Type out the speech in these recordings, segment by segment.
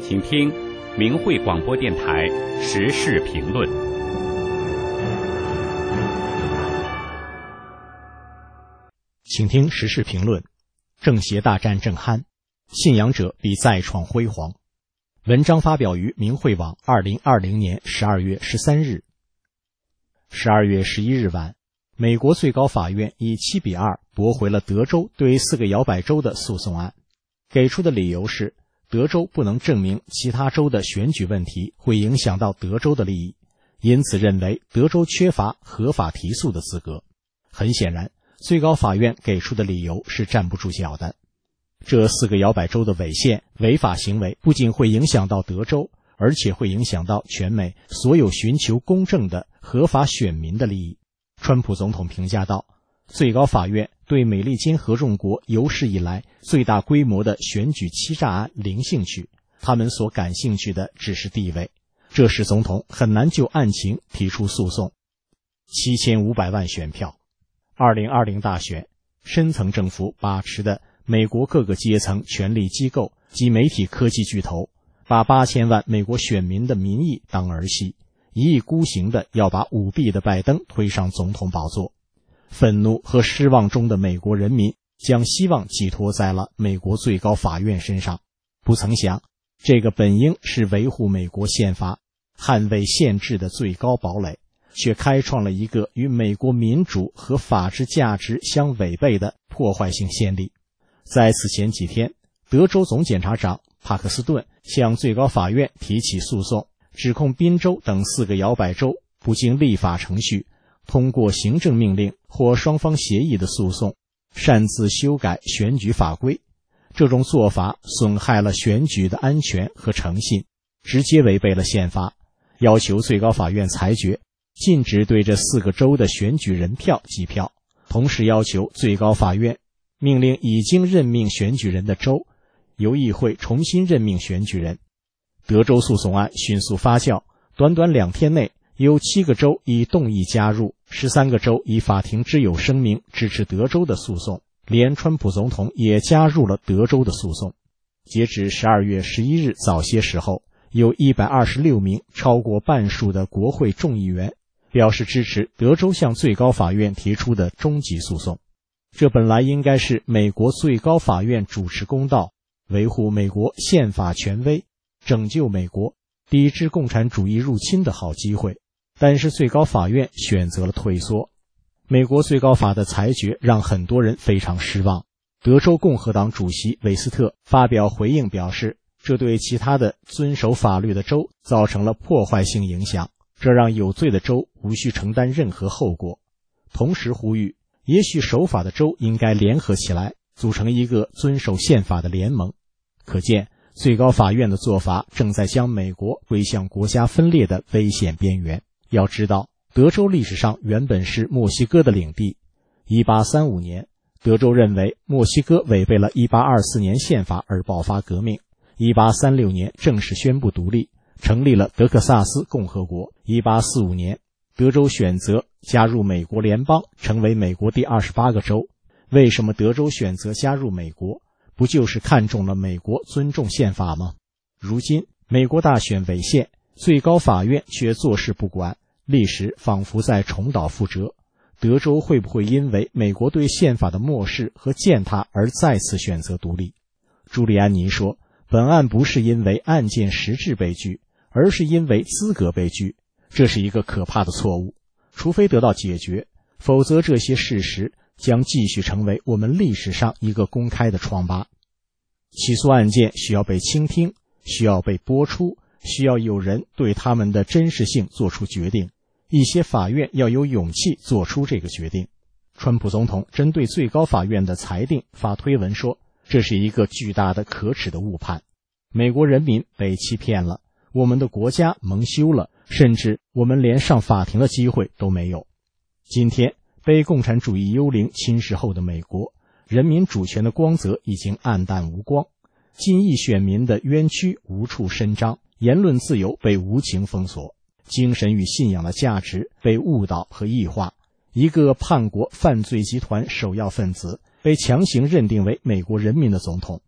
请听明慧广播电台时事评论。 请听时事评论：政协大战正酣，信仰者比再创辉煌。文章发表于明慧网2020年12月13日。12月11日晚，美国最高法院以7-2驳回了德州对4个摇摆州的诉讼案，给出的理由是德州不能证明其他州的选举问题会影响到德州的利益，因此认为德州缺乏合法提诉的资格。很显然，最高法院给出的理由是站不住脚的。这4个摇摆州的违宪违法行为不仅会影响到德州，而且会影响到全美所有寻求公正的合法选民的利益。川普总统评价道，最高法院对美利坚合众国有史以来最大规模的选举欺诈案零兴趣，他们所感兴趣的只是地位，这使总统很难就案情提出诉讼。7500万选票。2020大选，深层政府把持的美国各个阶层权力机构及媒体科技巨头，把8000万美国选民的民意当儿戏，一意孤行的要把舞弊的拜登推上总统宝座。愤怒和失望中的美国人民将希望寄托在了美国最高法院身上，不曾想这个本应是维护美国宪法、捍卫宪制的最高堡垒，却开创了一个与美国民主和法治价值相违背的破坏性先例。在此前几天，德州总检察长帕克斯顿向最高法院提起诉讼，指控宾州等4个摇摆州不经立法程序，通过行政命令或双方协议的诉讼，擅自修改选举法规。这种做法损害了选举的安全和诚信，直接违背了宪法，要求最高法院裁决禁止对这4个州的选举人票计票，同时要求最高法院命令已经任命选举人的州由议会重新任命选举人。德州诉讼案迅速发酵，短短2天内有7个州以动议加入，13个州以法庭之友声明支持德州的诉讼，连川普总统也加入了德州的诉讼。截至12月11日早些时候，有126名超过半数的国会众议员表示支持德州向最高法院提出的终极诉讼。这本来应该是美国最高法院主持公道、维护美国宪法权威、拯救美国、抵制共产主义入侵的好机会，但是最高法院选择了退缩。美国最高法的裁决让很多人非常失望。德州共和党主席韦斯特发表回应表示，这对其他的遵守法律的州造成了破坏性影响，这让有罪的州无需承担任何后果。同时呼吁，也许守法的州应该联合起来，组成一个遵守宪法的联盟。可见，最高法院的做法正在将美国推向国家分裂的危险边缘。要知道，德州历史上原本是墨西哥的领地。1835年，德州认为墨西哥违背了1824年宪法而爆发革命。1836年正式宣布独立，成立了德克萨斯共和国。1845年，德州选择加入美国联邦，成为美国第28个州。为什么德州选择加入美国？不就是看中了美国尊重宪法吗？如今美国大选违宪，最高法院却坐视不管，历史仿佛在重蹈覆辙。德州会不会因为美国对宪法的漠视和践踏而再次选择独立？朱利安尼说，本案不是因为案件实质被拒，而是因为资格被拒。这是一个可怕的错误，除非得到解决，否则这些事实将继续成为我们历史上一个公开的疮疤。起诉案件需要被倾听，需要被播出，需要有人对他们的真实性做出决定，一些法院要有勇气做出这个决定。川普总统针对最高法院的裁定发推文说，这是一个巨大的可耻的误判，美国人民被欺骗了，我们的国家蒙羞了，甚至我们连上法庭的机会都没有。今天被共产主义幽灵侵蚀后的美国，人民主权的光泽已经暗淡无光，近亿选民的冤屈无处伸张，言论自由被无情封锁，精神与信仰的价值被误导和异化，一个叛国犯罪集团首要分子被强行认定为美国人民的总统。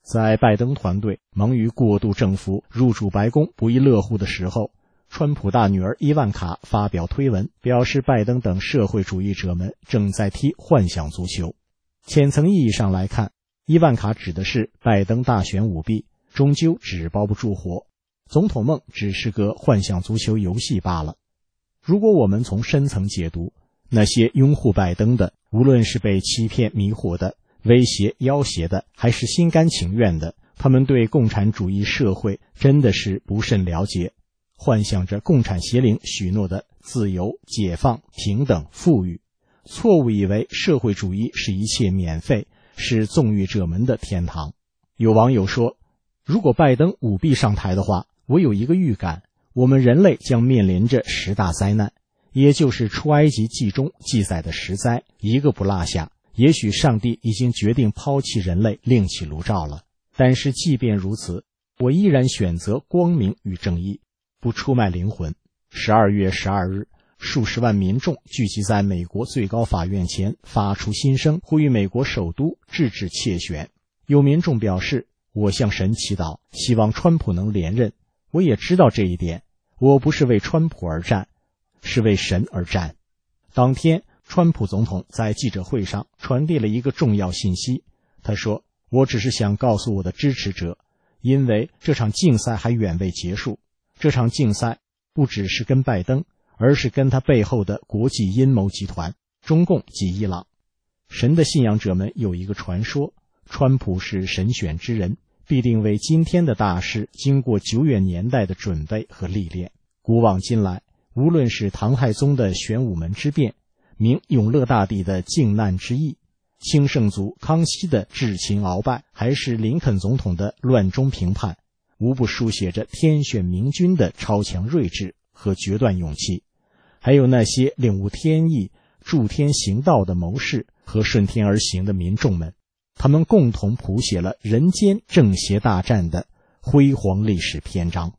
在拜登团队忙于过渡政府入主白宫不亦乐乎的时候，川普大女儿伊万卡发表推文，表示拜登等社会主义者们正在踢幻想足球。浅层意义上来看，伊万卡指的是拜登大选舞弊，终究纸包不住火，总统梦只是个幻想足球游戏罢了。如果我们从深层解读，那些拥护拜登的，无论是被欺骗迷惑的、威胁要挟的，还是心甘情愿的，他们对共产主义社会真的是不甚了解，幻想着共产邪灵许诺的自由、解放、平等、富裕，错误以为社会主义是一切免费，是纵欲者们的天堂。有网友说，如果拜登舞弊上台的话，我有一个预感，我们人类将面临着10大灾难，也就是出埃及记中记载的10灾，一个不落下。也许上帝已经决定抛弃人类，另起炉灶了。但是即便如此，我依然选择光明与正义，不出卖灵魂。12月12日，数十万民众聚集在美国最高法院前，发出心声，呼吁美国首都制止窃选。有民众表示，我向神祈祷，希望川普能连任。我也知道这一点，我不是为川普而战，是为神而战。当天，川普总统在记者会上传递了一个重要信息，他说，我只是想告诉我的支持者，因为这场竞赛还远未结束，这场竞赛不只是跟拜登，而是跟他背后的国际阴谋集团中共及伊朗。神的信仰者们有一个传说，川普是神选之人，必定为今天的大事经过久远年代的准备和历练。古往今来，无论是唐太宗的玄武门之变，明永乐大帝的靖难之役，清圣祖康熙的至勤鳌拜，还是林肯总统的乱中平叛，无不书写着天选明君的超强睿智和决断勇气，还有那些领悟天意、助天行道的谋士和顺天而行的民众们，他们共同谱写了人间正邪大战的辉煌历史篇章。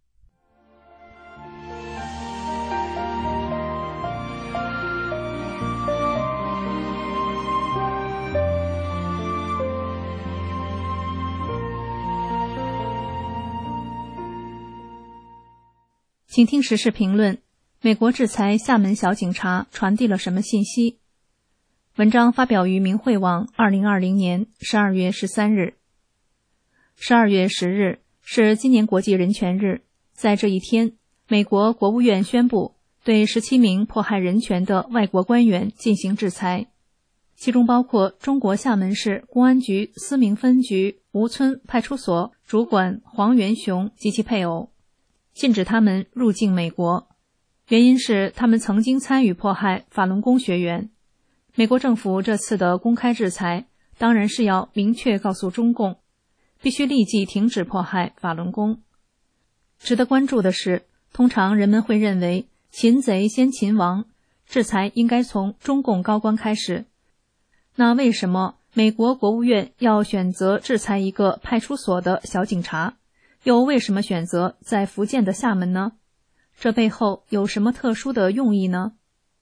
请听时事评论：美国制裁厦门小警察传递了什么信息？文章发表于明慧网2020年12月13日。12月10日是今年国际人权日，在这一天，美国国务院宣布对17名迫害人权的外国官员进行制裁，其中包括中国厦门市公安局思明分局吴村派出所主管黄元雄及其配偶，禁止他们入境美国，原因是他们曾经参与迫害法轮功学员。美国政府这次的公开制裁，当然是要明确告诉中共，必须立即停止迫害法轮功。值得关注的是，通常人们会认为擒贼先擒王，制裁应该从中共高官开始。那为什么美国国务院要选择制裁一个派出所的小警察？又为什么选择在福建的厦门呢？这背后有什么特殊的用意呢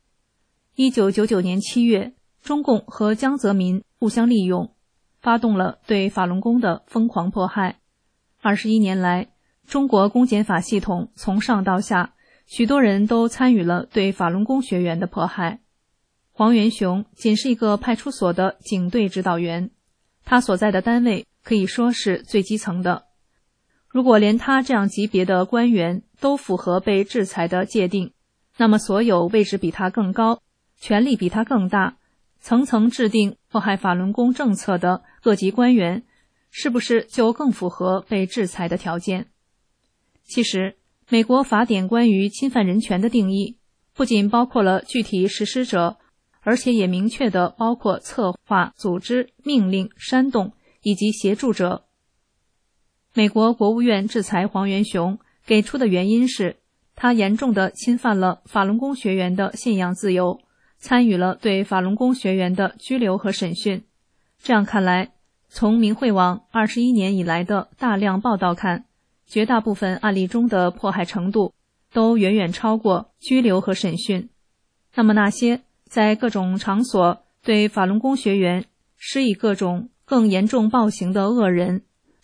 ？1999年7月，中共和江泽民互相利用，发动了对法轮功的疯狂迫害。21年来，中国公检法系统从上到下，许多人都参与了对法轮功学员的迫害。黄元雄仅是一个派出所的警队指导员，他所在的单位可以说是最基层的。如果连他这样级别的官员都符合被制裁的界定，那么所有位置比他更高、权力比他更大、层层制定迫害法轮功政策的各级官员，是不是就更符合被制裁的条件？其实，美国法典关于侵犯人权的定义，不仅包括了具体实施者，而且也明确地包括策划、组织、命令、煽动以及协助者。美国国务院制裁黄元雄给出的原因是，他严重地侵犯了法轮功学员的信仰自由，参与了对法轮功学员的拘留和审讯。这样看来，从明慧网21年以来的大量报道看，绝大部分案例中的迫害程度都远远超过拘留和审讯。那么那些在各种场所对法轮功学员施以各种更严重暴行的恶人，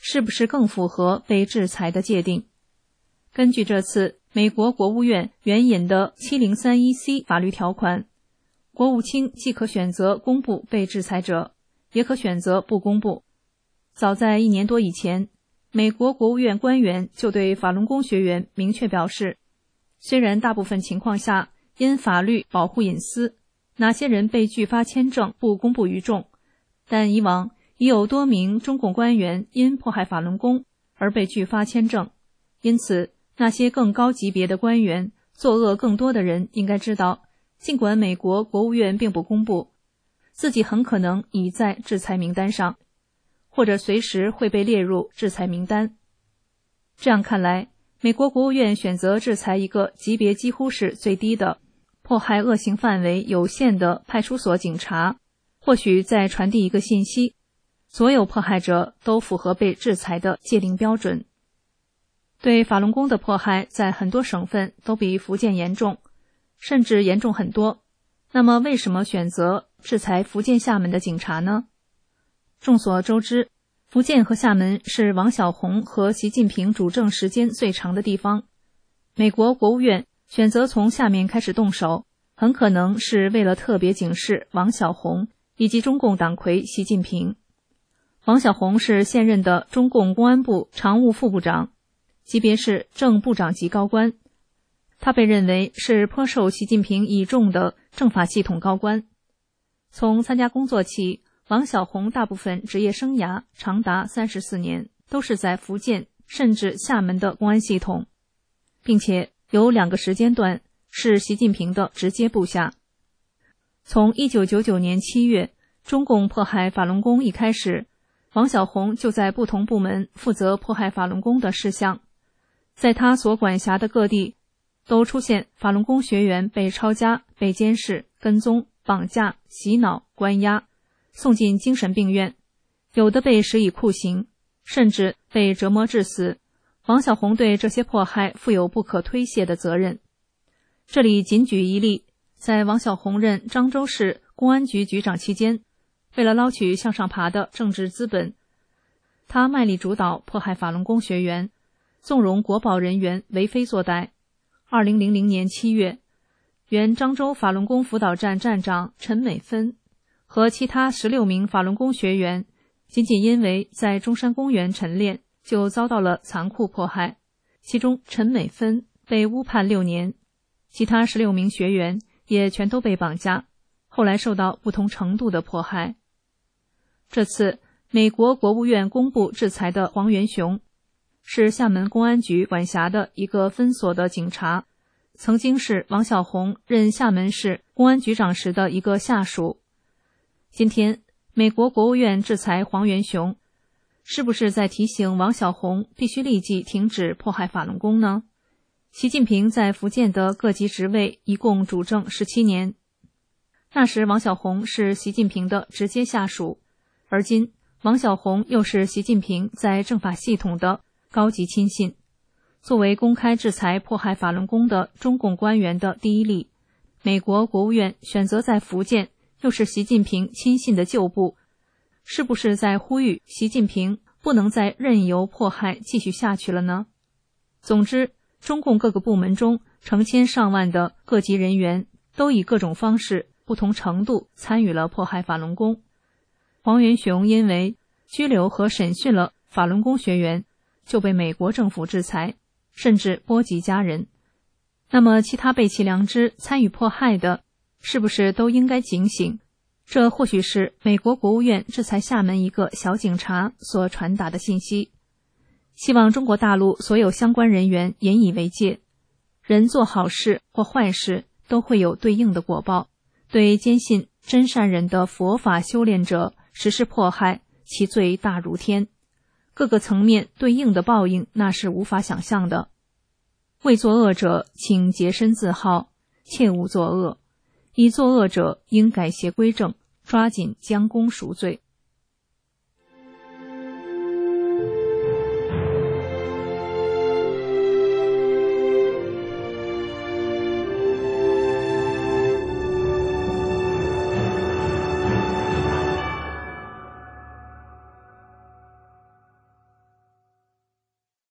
是不是更符合被制裁的界定。根据这次美国国务院援引的 7031C 法律条款，国务卿既可选择公布被制裁者，也可选择不公布。早在1年多以前，美国国务院官员就对法轮功学员明确表示，虽然大部分情况下因法律保护隐私，哪些人被拒发签证不公布于众，但以往已有多名中共官员因迫害法轮功而被拒发签证，因此那些更高级别的官员、作恶更多的人应该知道，尽管美国国务院并不公布，自己很可能已在制裁名单上，或者随时会被列入制裁名单。这样看来，美国国务院选择制裁一个级别几乎是最低的、迫害恶行范围有限的派出所警察，或许在传递一个信息：所有迫害者都符合被制裁的界定标准。对法轮功的迫害在很多省份都比福建严重，甚至严重很多。那么为什么选择制裁福建厦门的警察呢？众所周知，福建和厦门是王小洪和习近平主政时间最长的地方。美国国务院选择从下面开始动手，很可能是为了特别警示王小洪以及中共党魁习近平。王小洪是现任的中共公安部常务副部长，级别是正部长级高官。他被认为是颇受习近平倚重的政法系统高官。从参加工作起，王小洪大部分职业生涯长达34年，都是在福建甚至厦门的公安系统，并且有2个时间段是习近平的直接部下。从1999年7月中共迫害法轮功一开始，王小洪就在不同部门负责迫害法轮功的事项。在他所管辖的各地都出现法轮功学员被抄家、被监视、跟踪、绑架、洗脑、关押，送进精神病院，有的被施以酷刑，甚至被折磨致死。王小洪对这些迫害负有不可推卸的责任。这里仅举一例，在王小洪任漳州市公安局局长期间，为了捞取向上爬的政治资本，他卖力主导迫害法轮功学员，纵容国保人员为非作歹。2000年7月，原漳州法轮功辅导站站长陈美芬和其他16名法轮功学员，仅因为在中山公园晨练就遭到了残酷迫害，其中陈美芬被误判6年，其他16名学员也全都被绑架，后来受到不同程度的迫害。这次美国国务院公布制裁的黄元雄，是厦门公安局管辖的一个分所的警察，曾经是王小洪任厦门市公安局长时的一个下属。今天美国国务院制裁黄元雄，是不是在提醒王小洪必须立即停止迫害法轮功呢？习近平在福建的各级职位一共主政17年，那时王小洪是习近平的直接下属，而今王小洪又是习近平在政法系统的高级亲信。作为公开制裁迫害法轮功的中共官员的第一例，美国国务院选择在福建，又是习近平亲信的旧部，是不是在呼吁习近平不能再任由迫害继续下去了呢？总之，中共各个部门中成千上万的各级人员都以各种方式、不同程度参与了迫害法轮功。黄元雄因为拘留和审讯了法轮功学员，就被美国政府制裁，甚至波及家人。那么其他背弃良知参与迫害的，是不是都应该警醒？这或许是美国国务院制裁厦门一个小警察所传达的信息。希望中国大陆所有相关人员引以为戒，人做好事或坏事都会有对应的果报，对坚信真善人的佛法修炼者实施迫害，其罪大如天，各个层面对应的报应那是无法想象的。为作恶者请洁身自好，切勿作恶，已作恶者应改邪归正，抓紧将功赎罪。